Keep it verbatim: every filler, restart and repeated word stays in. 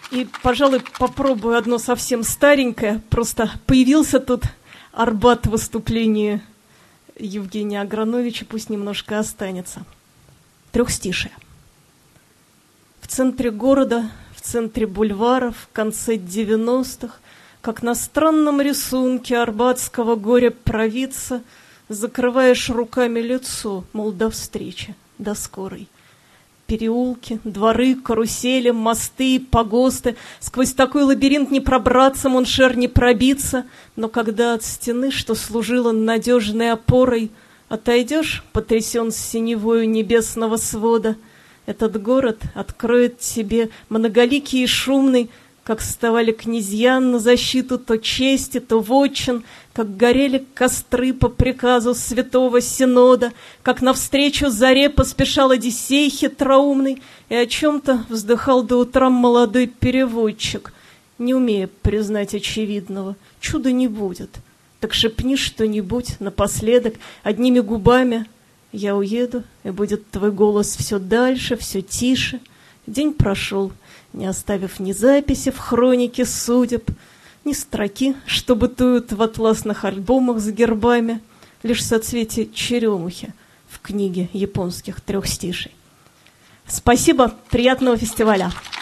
И, пожалуй, попробую одно совсем старенькое. Просто появился тут Арбат в выступлении Евгения Аграновича, пусть немножко останется. Трехстишие. В центре города, в центре бульвара, в конце девяностых, как на странном рисунке арбатского горя-провидца, закрываешь руками лицо, мол, до встречи, до скорой. Переулки, дворы, карусели, мосты, погосты. Сквозь такой лабиринт не пробраться, моншер не пробиться. Но когда от стены, что служила надежной опорой, отойдешь, потрясен синевою небесного свода, этот город откроет тебе многоликий и шумный, как вставали князья на защиту то чести, то вотчин, как горели костры по приказу святого Синода, как навстречу заре поспешал Одиссей хитроумный, и о чем-то вздыхал до утра молодой переводчик, не умея признать очевидного. Чуда не будет. Так шепни что-нибудь напоследок одними губами. Я уеду, и будет твой голос все дальше, все тише. День прошел, не оставив ни записи в хронике судеб, ни строки, что бытуют в атласных альбомах с гербами, лишь соцветие черемухи в книге японских трехстишей. Спасибо, приятного фестиваля!